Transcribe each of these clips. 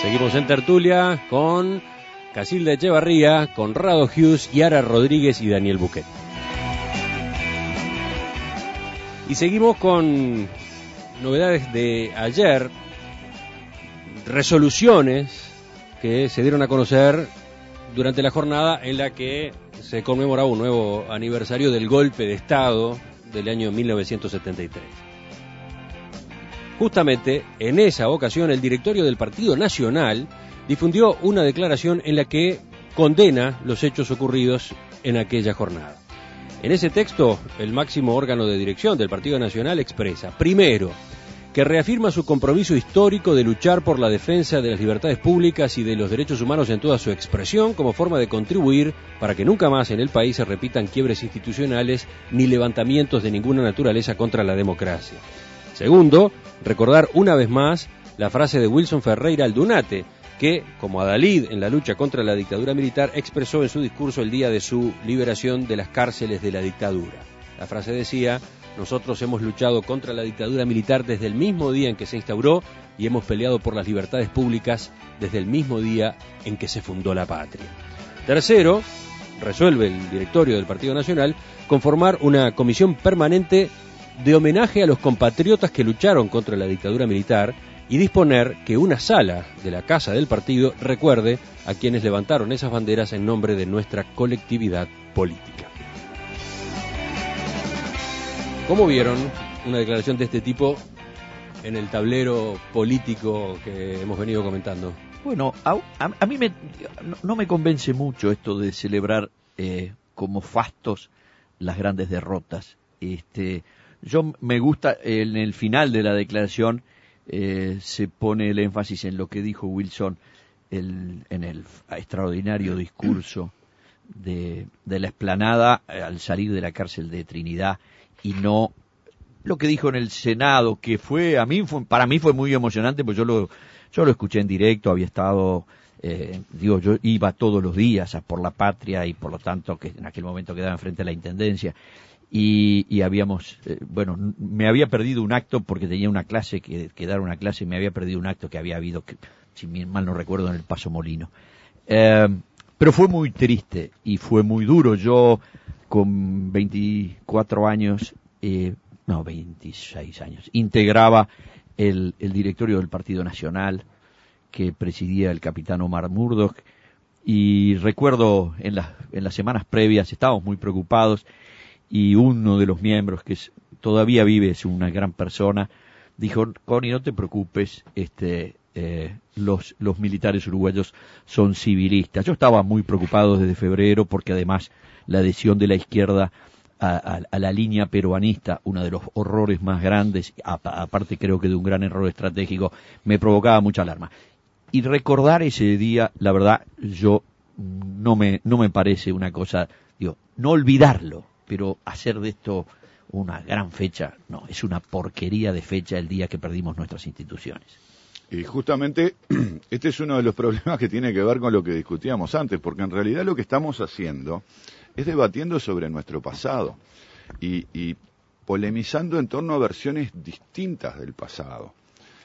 Seguimos en tertulia con Casilda Echevarría, Conrado Hughes, Yara Rodríguez y Daniel Buquet. Y seguimos con novedades de ayer, resoluciones que se dieron a conocer durante la jornada en la que se conmemoraba un nuevo aniversario del golpe de Estado del año 1973. Justamente en esa ocasión el directorio del Partido Nacional difundió una declaración en la que condena los hechos ocurridos en aquella jornada. En ese texto, el máximo órgano de dirección del Partido Nacional expresa, primero, que reafirma su compromiso histórico de luchar por la defensa de las libertades públicas y de los derechos humanos en toda su expresión como forma de contribuir para que nunca más en el país se repitan quiebres institucionales ni levantamientos de ninguna naturaleza contra la democracia. Segundo, recordar una vez más la frase de Wilson Ferreira Aldunate, que, como adalid en la lucha contra la dictadura militar, expresó en su discurso el día de su liberación de las cárceles de la dictadura. La frase decía: nosotros hemos luchado contra la dictadura militar desde el mismo día en que se instauró y hemos peleado por las libertades públicas desde el mismo día en que se fundó la patria. Tercero, resuelve el directorio del Partido Nacional conformar una comisión permanente de homenaje a los compatriotas que lucharon contra la dictadura militar y disponer que una sala de la Casa del Partido recuerde a quienes levantaron esas banderas en nombre de nuestra colectividad política. ¿Cómo vieron una declaración de este tipo en el tablero político que hemos venido comentando? Bueno, a mí no me convence mucho esto de celebrar como fastos las grandes derrotas. Yo me gusta, en el final de la declaración se pone el énfasis en lo que dijo Wilson en el extraordinario discurso de la explanada al salir de la cárcel de Trinidad, y no lo que dijo en el Senado, que para mí fue muy emocionante, pues yo lo escuché en directo, había estado, yo iba todos los días a Por la Patria, y por lo tanto que en aquel momento quedaba enfrente de la Intendencia, y habíamos, me había perdido un acto porque tenía una clase, que dar una clase, y me había perdido un acto que había habido, si mal no recuerdo, en el Paso Molino. Pero fue muy triste y fue muy duro. Yo, con 24 años, 26 años, integraba el directorio del Partido Nacional que presidía el capitán Omar Murdoch, y recuerdo en las semanas previas estábamos muy preocupados, y uno de los miembros, que todavía vive, es una gran persona, dijo: Connie, no te preocupes, los militares uruguayos son civilistas. Yo estaba muy preocupado desde febrero, porque además la adhesión de la izquierda a la línea peruanista, uno de los horrores más grandes, aparte creo que de un gran error estratégico, me provocaba mucha alarma. Y recordar ese día, la verdad, yo no me parece una cosa, no olvidarlo, pero hacer de esto una gran fecha, no, es una porquería de fecha el día que perdimos nuestras instituciones. Y justamente este es uno de los problemas que tiene que ver con lo que discutíamos antes, porque en realidad lo que estamos haciendo es debatiendo sobre nuestro pasado y polemizando en torno a versiones distintas del pasado.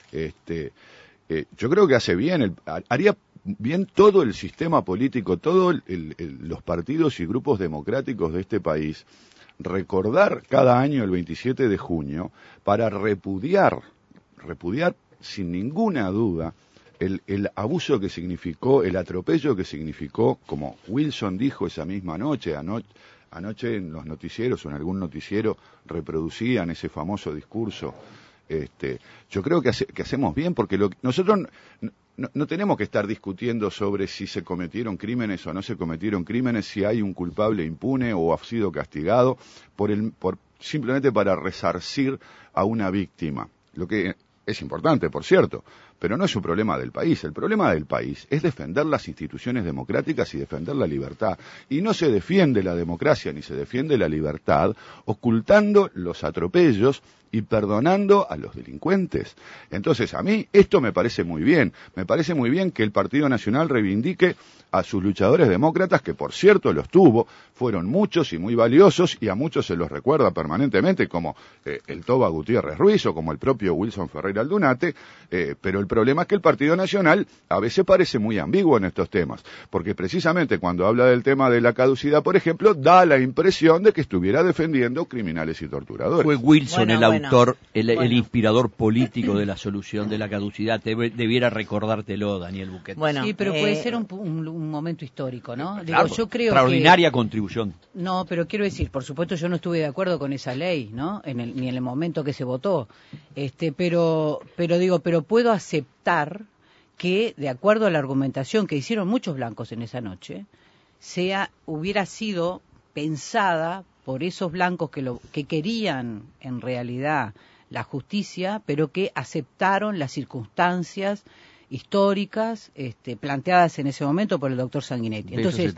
Yo creo que haría bien todo el sistema político, todos los partidos y grupos democráticos de este país, recordar cada año el 27 de junio para repudiar sin ninguna duda el abuso que significó, el atropello que significó, como Wilson dijo esa misma noche, anoche en los noticieros o en algún noticiero reproducían ese famoso discurso. Yo creo que hacemos bien, porque nosotros no tenemos que estar discutiendo sobre si se cometieron crímenes o no se cometieron crímenes, si hay un culpable impune o ha sido castigado, simplemente para resarcir a una víctima. Lo que es importante, por cierto, pero no es un problema del país. El problema del país es defender las instituciones democráticas y defender la libertad. Y no se defiende la democracia ni se defiende la libertad ocultando los atropellos y perdonando a los delincuentes. Entonces, a mí esto me parece muy bien. Me parece muy bien que el Partido Nacional reivindique a sus luchadores demócratas, que por cierto los tuvo, fueron muchos y muy valiosos, y a muchos se los recuerda permanentemente, como el Toba Gutiérrez Ruiz o como el propio Wilson Ferreira Aldunate, pero el problema es que el Partido Nacional a veces parece muy ambiguo en estos temas, porque precisamente cuando habla del tema de la caducidad, por ejemplo, da la impresión de que estuviera defendiendo criminales y torturadores. Fue Wilson el autor, el inspirador político de la solución de la caducidad. Debiera recordártelo, Daniel Buquet. Bueno, sí, pero puede ser un momento histórico, ¿no? Claro, Digo, yo creo extraordinaria contribución. No, pero quiero decir, por supuesto yo no estuve de acuerdo con esa ley, ¿no? Ni en el momento que se votó. Pero puedo aceptar que, de acuerdo a la argumentación que hicieron muchos blancos en esa noche, hubiera sido pensada por esos blancos que querían en realidad la justicia, pero que aceptaron las circunstancias históricas planteadas en ese momento por el doctor Sanguinetti. Entonces,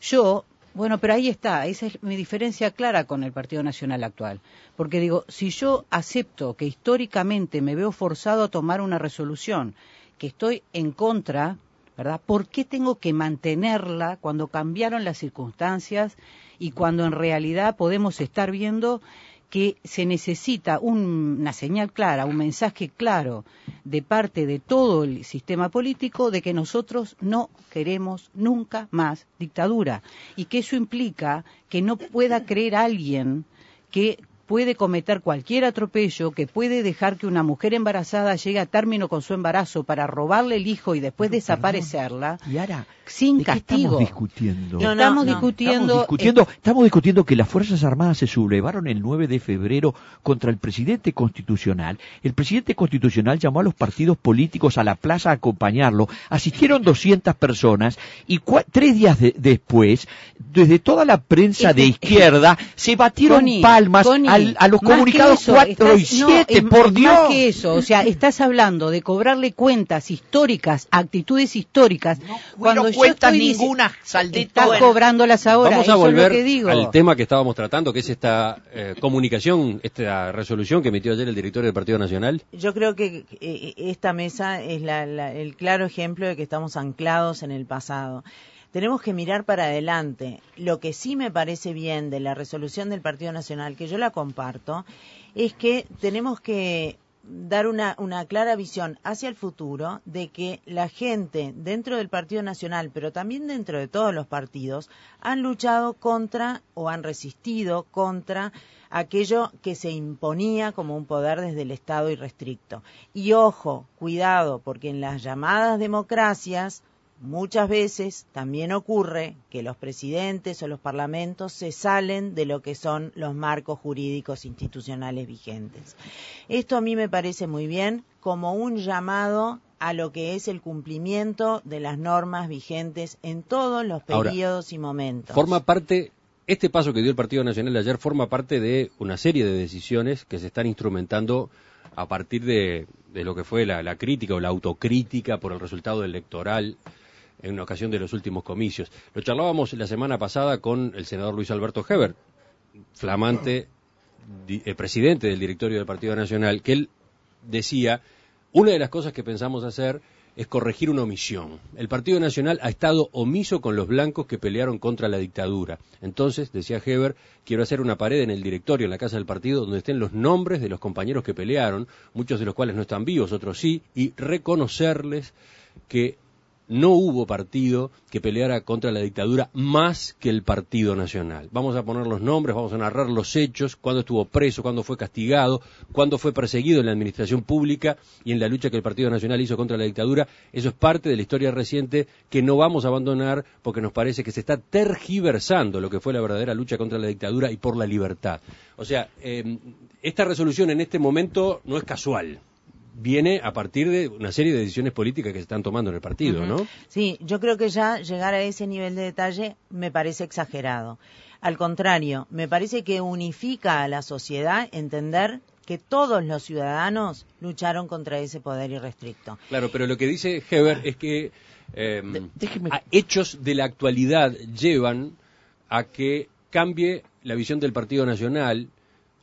pero ahí está, esa es mi diferencia clara con el Partido Nacional actual. Porque digo, si yo acepto que históricamente me veo forzado a tomar una resolución que estoy en contra, ¿verdad? ¿Por qué tengo que mantenerla cuando cambiaron las circunstancias y cuando en realidad podemos estar viendo que se necesita una señal clara, un mensaje claro de parte de todo el sistema político de que nosotros no queremos nunca más dictadura y que eso implica que no pueda creer alguien que puede cometer cualquier atropello, que puede dejar que una mujer embarazada llegue a término con su embarazo para robarle el hijo y después desaparecerla, Yara, sin castigo. Estamos discutiendo que las Fuerzas Armadas se sublevaron el 9 de febrero contra el presidente constitucional. El presidente constitucional llamó a los partidos políticos a la plaza a acompañarlo. Asistieron 200 personas y 3 días después, desde toda la prensa de izquierda, se batieron palmas a los comunicados 4 y 7, por Dios. Más que eso, o sea, estás hablando de cobrarle cuentas históricas, actitudes históricas, cuando yo estoy ninguna saldita. Estás cobrándolas ahora. Vamos a volver es al tema que estábamos tratando, que es esta comunicación, esta resolución que emitió ayer el directorio del Partido Nacional. Yo creo que esta mesa es el claro ejemplo de que estamos anclados en el pasado. Tenemos que mirar para adelante. Lo que sí me parece bien de la resolución del Partido Nacional, que yo la comparto, es que tenemos que dar una clara visión hacia el futuro de que la gente dentro del Partido Nacional, pero también dentro de todos los partidos, han luchado contra o han resistido contra aquello que se imponía como un poder desde el Estado irrestricto. Y ojo, cuidado, porque en las llamadas democracias muchas veces también ocurre que los presidentes o los parlamentos se salen de lo que son los marcos jurídicos institucionales vigentes. Esto a mí me parece muy bien como un llamado a lo que es el cumplimiento de las normas vigentes en todos los periodos y momentos. Este paso que dio el Partido Nacional ayer forma parte de una serie de decisiones que se están instrumentando a partir de lo que fue la crítica o la autocrítica por el resultado electoral en una ocasión de los últimos comicios. Lo charlábamos la semana pasada con el senador Luis Alberto Heber, flamante presidente del directorio del Partido Nacional, que él decía, una de las cosas que pensamos hacer es corregir una omisión. El Partido Nacional ha estado omiso con los blancos que pelearon contra la dictadura. Entonces, decía Heber, quiero hacer una pared en el directorio, en la casa del partido, donde estén los nombres de los compañeros que pelearon, muchos de los cuales no están vivos, otros sí, y reconocerles que no hubo partido que peleara contra la dictadura más que el Partido Nacional. Vamos a poner los nombres, vamos a narrar los hechos, cuándo estuvo preso, cuándo fue castigado, cuándo fue perseguido en la administración pública y en la lucha que el Partido Nacional hizo contra la dictadura. Eso es parte de la historia reciente que no vamos a abandonar porque nos parece que se está tergiversando lo que fue la verdadera lucha contra la dictadura y por la libertad. O sea, esta resolución en este momento no es casual. Viene a partir de una serie de decisiones políticas que se están tomando en el partido, ¿no? Sí, yo creo que ya llegar a ese nivel de detalle me parece exagerado. Al contrario, me parece que unifica a la sociedad entender que todos los ciudadanos lucharon contra ese poder irrestricto. Claro, pero lo que dice Heber es que hechos de la actualidad llevan a que cambie la visión del Partido Nacional,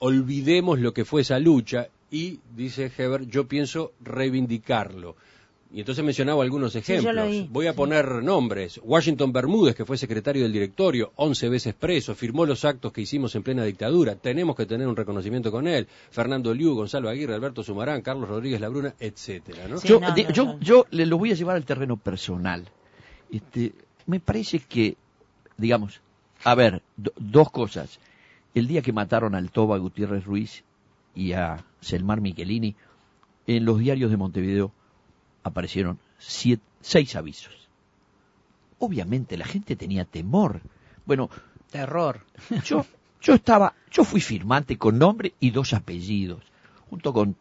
olvidemos lo que fue esa lucha. Y, dice Heber, yo pienso reivindicarlo. Y entonces mencionaba algunos ejemplos. yo lo vi. Voy a poner nombres. Washington Bermúdez, que fue secretario del directorio, 11 veces preso, firmó los actos que hicimos en plena dictadura. Tenemos que tener un reconocimiento con él. Fernando Liu, Gonzalo Aguirre, Alberto Sumarán, Carlos Rodríguez Labruna, etcétera, ¿no? Sí, Yo le lo voy a llevar al terreno personal. Me parece que, digamos, a ver, dos cosas. El día que mataron al Toba Gutiérrez Ruiz y a Selmar Michelini, en los diarios de Montevideo aparecieron 6 avisos. Obviamente la gente tenía temor. Bueno, Terror. yo fui firmante con nombre y 2 apellidos, junto con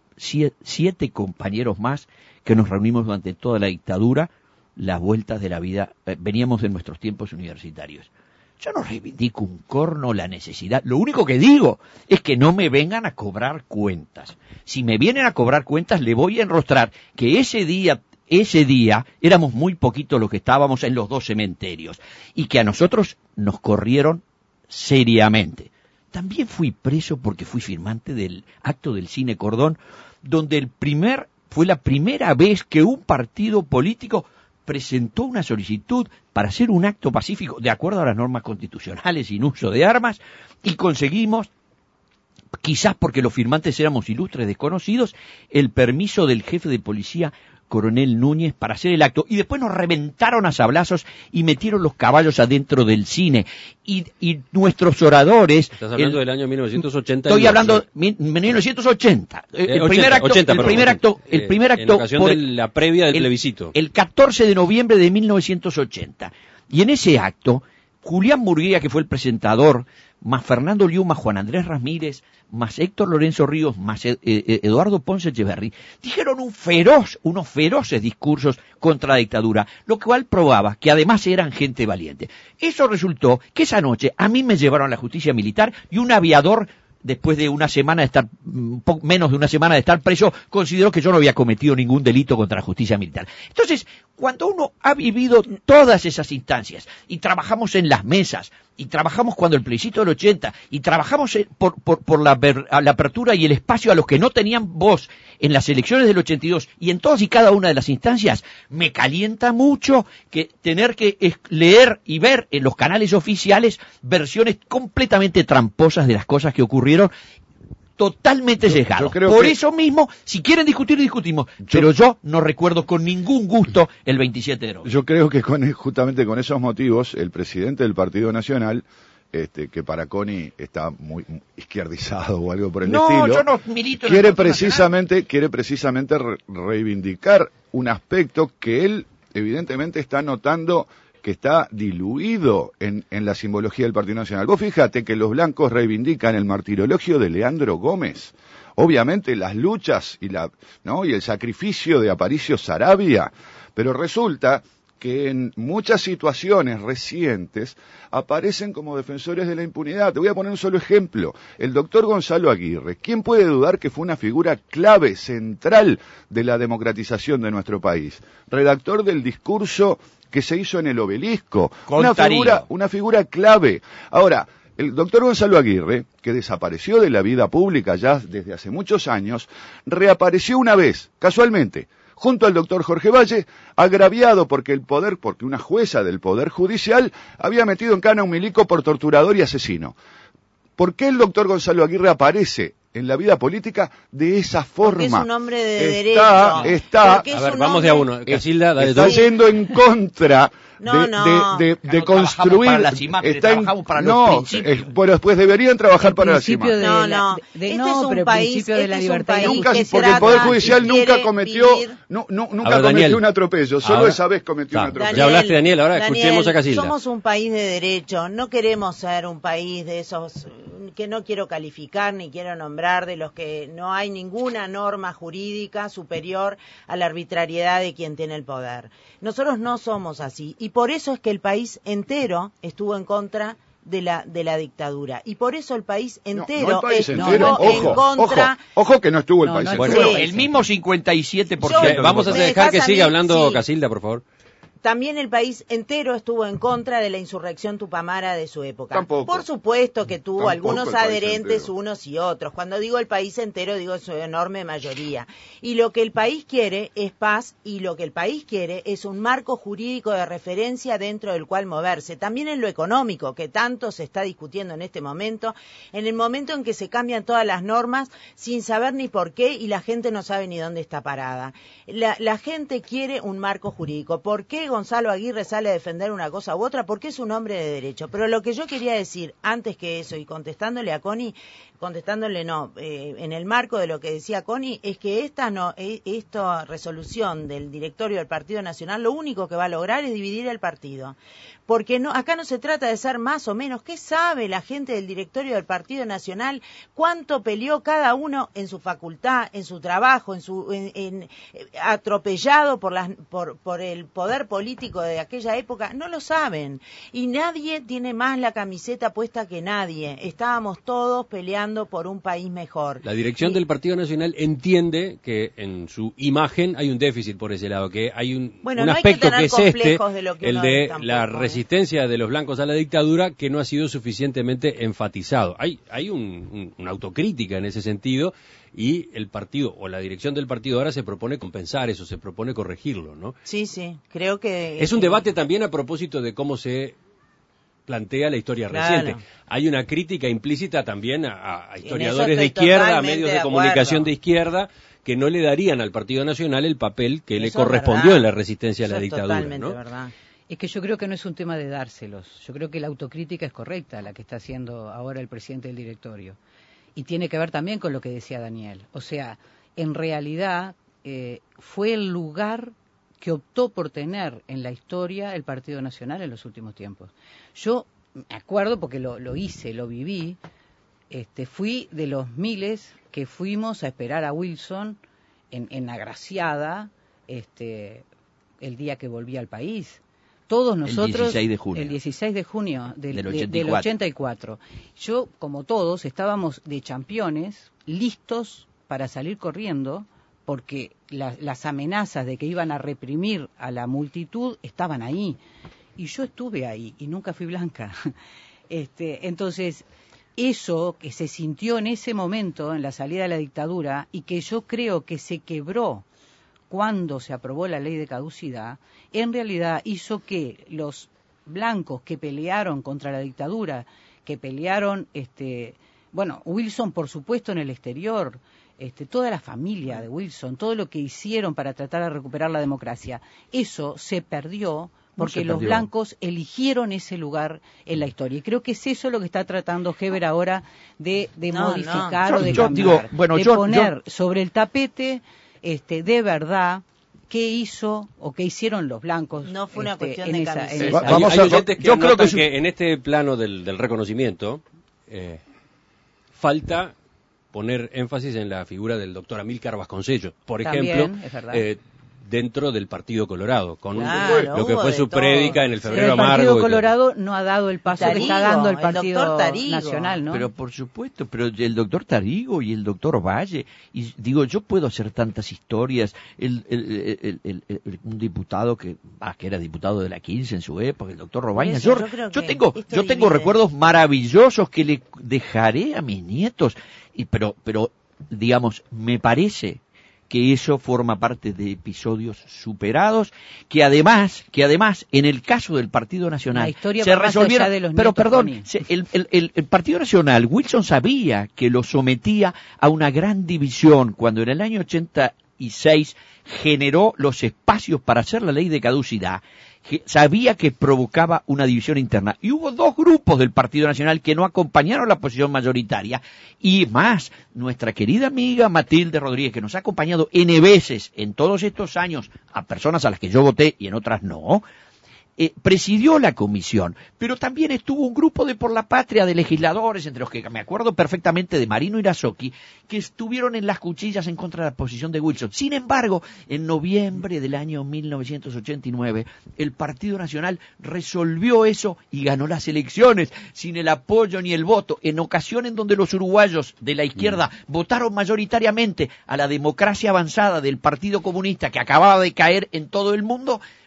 7 compañeros más que nos reunimos durante toda la dictadura, las vueltas de la vida, veníamos de nuestros tiempos universitarios. Yo no reivindico un corno la necesidad. Lo único que digo es que no me vengan a cobrar cuentas. Si me vienen a cobrar cuentas, le voy a enrostrar que ese día éramos muy poquitos los que estábamos en los 2 cementerios y que a nosotros nos corrieron seriamente. También fui preso porque fui firmante del acto del Cine Cordón, donde fue la primera vez que un partido político presentó una solicitud para hacer un acto pacífico de acuerdo a las normas constitucionales sin uso de armas, y conseguimos, quizás porque los firmantes éramos ilustres desconocidos, el permiso del jefe de policía, Coronel Núñez, para hacer el acto, y después nos reventaron a sablazos y metieron los caballos adentro del cine, y nuestros oradores... Estás hablando del año 1980. Estoy hablando de 1980. El primer acto en ocasión de la previa del plebiscito. El 14 de noviembre de 1980. Y en ese acto, Julián Murguía, que fue el presentador, más Fernando Liu, más Juan Andrés Ramírez, más Héctor Lorenzo Ríos, más Eduardo Ponce Echeverry, dijeron unos feroces discursos contra la dictadura, lo cual probaba que además eran gente valiente. Eso resultó que esa noche a mí me llevaron a la justicia militar y un aviador, después de una semana de estar, menos de una semana de estar preso, consideró que yo no había cometido ningún delito contra la justicia militar. Entonces, cuando uno ha vivido todas esas instancias, y trabajamos en las mesas, y trabajamos cuando el plebiscito del 80, y trabajamos por la apertura y el espacio a los que no tenían voz en las elecciones del 82, y en todas y cada una de las instancias, me calienta mucho que tener que leer y ver en los canales oficiales versiones completamente tramposas de las cosas que ocurrieron, totalmente sesgado. Por eso mismo, si quieren discutir, discutimos. Pero yo no recuerdo con ningún gusto el 27 de noviembre. Yo creo que justamente con esos motivos, el presidente del Partido Nacional, que para Connie está muy izquierdizado o algo por el estilo, yo no milito en quiere precisamente reivindicar un aspecto que él evidentemente está notando que está diluido en la simbología del Partido Nacional. Vos fíjate que los blancos reivindican el martirologio de Leandro Gómez, obviamente las luchas y el sacrificio de Aparicio Saravia, pero resulta que en muchas situaciones recientes aparecen como defensores de la impunidad. Te voy a poner un solo ejemplo. El doctor Gonzalo Aguirre. ¿Quién puede dudar que fue una figura clave, central de la democratización de nuestro país? Redactor del discurso que se hizo en el Obelisco. Una figura clave. Ahora, el doctor Gonzalo Aguirre, que desapareció de la vida pública ya desde hace muchos años, reapareció una vez, casualmente, junto al doctor Jorge Valle, agraviado porque una jueza del Poder Judicial había metido en cana a un milico por torturador y asesino. ¿Por qué el doctor Gonzalo Aguirre aparece en la vida política de esa forma? Porque es un hombre de derecho. Está, a ver, vamos de a uno. Casilda, dale está yendo en contra de construir. Para las imágenes, trabajamos para los principios. Bueno, después deberían trabajar para las imágenes. Este es un país de la libertad. Porque el Poder Judicial nunca cometió un atropello, solo esa vez cometió un atropello. Ya hablaste, Daniel, ahora escuchemos a Casilda. Somos un país de derecho, no queremos ser un país de esos que no quiero calificar ni quiero nombrar, de los que no hay ninguna norma jurídica superior a la arbitrariedad de quien tiene el poder. Nosotros no somos así, y por eso es que el país entero estuvo en contra de la dictadura, y por eso el país entero estuvo en contra. Ojo que no estuvo el país entero. Bueno, el mismo 57%. Vamos a dejar que siga hablando Casilda, por favor. también el país entero estuvo en contra de la insurrección tupamara de su época. Tampoco. Por supuesto que tuvo Tampoco algunos el país adherentes, entero. unos y otros. Cuando digo el país entero, digo su enorme mayoría. Y lo que el país quiere es paz, y lo que el país quiere es un marco jurídico de referencia dentro del cual moverse. También en lo económico, que tanto se está discutiendo en este momento, en el momento en que se cambian todas las normas sin saber ni por qué, y la gente no sabe ni dónde está parada. La gente quiere un marco jurídico. ¿Por qué Gonzalo Aguirre sale a defender una cosa u otra? Porque es un hombre de derecho. Pero lo que yo quería decir, antes que eso, y contestándole a Connie, en el marco de lo que decía Connie, es que esta resolución del directorio del Partido Nacional lo único que va a lograr es dividir el partido. Porque acá no se trata de ser más o menos. ¿Qué sabe la gente del directorio del Partido Nacional? ¿Cuánto peleó cada uno en su facultad, en su trabajo, atropellado por el poder político de aquella época? No lo saben. Y nadie tiene más la camiseta puesta que nadie. Estábamos todos peleando por un país mejor. La dirección del Partido Nacional entiende que en su imagen hay un déficit por ese lado, que hay un aspecto que es el de la resistencia de los blancos a la dictadura, que no ha sido suficientemente enfatizado. Hay una autocrítica en ese sentido, y el partido o la dirección del partido ahora se propone compensar eso, se propone corregirlo, ¿no? Sí, creo que... Es un debate también a propósito de cómo se plantea la historia reciente. Hay una crítica implícita también a historiadores de izquierda, a medios de comunicación de izquierda, que no le darían al Partido Nacional el papel que le correspondió en la resistencia a la dictadura. Totalmente, ¿no? verdad. Es que yo creo que no es un tema de dárselos. Yo creo que la autocrítica es correcta, la que está haciendo ahora el presidente del directorio. Y tiene que ver también con lo que decía Daniel. O sea, en realidad fue el lugar que optó por tener en la historia el Partido Nacional en los últimos tiempos. Yo me acuerdo, porque lo hice, lo viví, fui de los miles que fuimos a esperar a Wilson en Agraciada el día que volvía al país. Todos nosotros, el 16 de junio del 84. Yo, como todos, estábamos de championes, listos para salir corriendo, porque las amenazas de que iban a reprimir a la multitud estaban ahí. Y yo estuve ahí, y nunca fui blanca. Entonces, eso que se sintió en ese momento, en la salida de la dictadura, y que yo creo que se quebró cuando se aprobó la ley de caducidad, en realidad hizo que los blancos que pelearon contra la dictadura, que pelearon, Wilson por supuesto en el exterior, toda la familia de Wilson, todo lo que hicieron para tratar de recuperar la democracia, eso se perdió porque los blancos eligieron ese lugar en la historia. Y creo que es eso lo que está tratando Heber ahora de modificar o de cambiar, poner sobre el tapete de verdad qué hizo o qué hicieron los blancos. No fue una cuestión de camiseta. Yo creo que en este plano del reconocimiento falta poner énfasis en la figura del doctor Amílcar Vasconcellos, por ejemplo, dentro del Partido Colorado, con lo que fue su prédica en el febrero amargo. El Partido Colorado no ha dado el paso que está dando el Partido Nacional, ¿no? Pero por supuesto, pero el doctor Tarigo y el doctor Valle, y digo, yo puedo hacer tantas historias, un diputado que era diputado de la 15 en su época, el doctor Robaña, yo tengo recuerdos maravillosos que le dejaré a mis nietos, pero digamos, me parece que eso forma parte de episodios superados, que además, en el caso del Partido Nacional, se resolvieron, pero perdón, el Partido Nacional, Wilson sabía que lo sometía a una gran división cuando en el año 86 generó los espacios para hacer la ley de caducidad. Sabía que provocaba una división interna. Y hubo dos grupos del Partido Nacional que no acompañaron la posición mayoritaria. Y más, nuestra querida amiga Matilde Rodríguez, que nos ha acompañado N veces en todos estos años, a personas a las que yo voté y en otras no, presidió la comisión, pero también estuvo un grupo de Por la Patria de legisladores, entre los que me acuerdo perfectamente de Marino Irazoqui, que estuvieron en las cuchillas en contra de la posición de Wilson. Sin embargo, en noviembre del año 1989, el Partido Nacional resolvió eso y ganó las elecciones, sin el apoyo ni el voto, en ocasión en donde los uruguayos de la izquierda votaron mayoritariamente a la democracia avanzada del Partido Comunista, que acababa de caer en todo el mundo.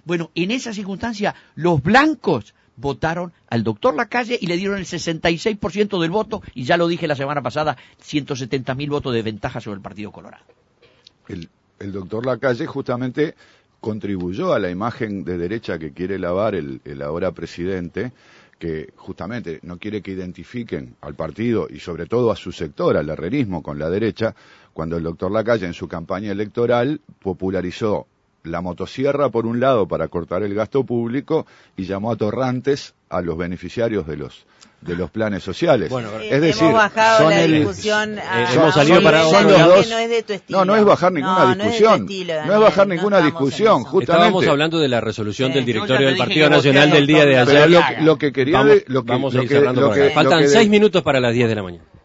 Bueno, en esa circunstancia, los blancos votaron al doctor Lacalle y le dieron el 66% del voto, y ya lo dije la semana pasada, 170.000 votos de ventaja sobre el Partido Colorado. El doctor Lacalle justamente contribuyó a la imagen de derecha que quiere lavar el ahora presidente, que justamente no quiere que identifiquen al partido y sobre todo a su sector, al herrerismo, con la derecha, cuando el doctor Lacalle en su campaña electoral popularizó la motosierra por un lado para cortar el gasto público y llamó atorrantes a los beneficiarios de los planes sociales. Bueno, es decir, hemos bajado son la el, discusión hemos salido para son otro los lado. dos. No es de tu estilo. No es bajar ninguna discusión. No es bajar ninguna discusión, justamente. Estábamos hablando de la resolución del Yo directorio ya del te Partido dije que Nacional voté del día de al ayer. Pero lo que quería vamos a ir cerrando por acá. Faltan 6 minutos para las 10 de la mañana.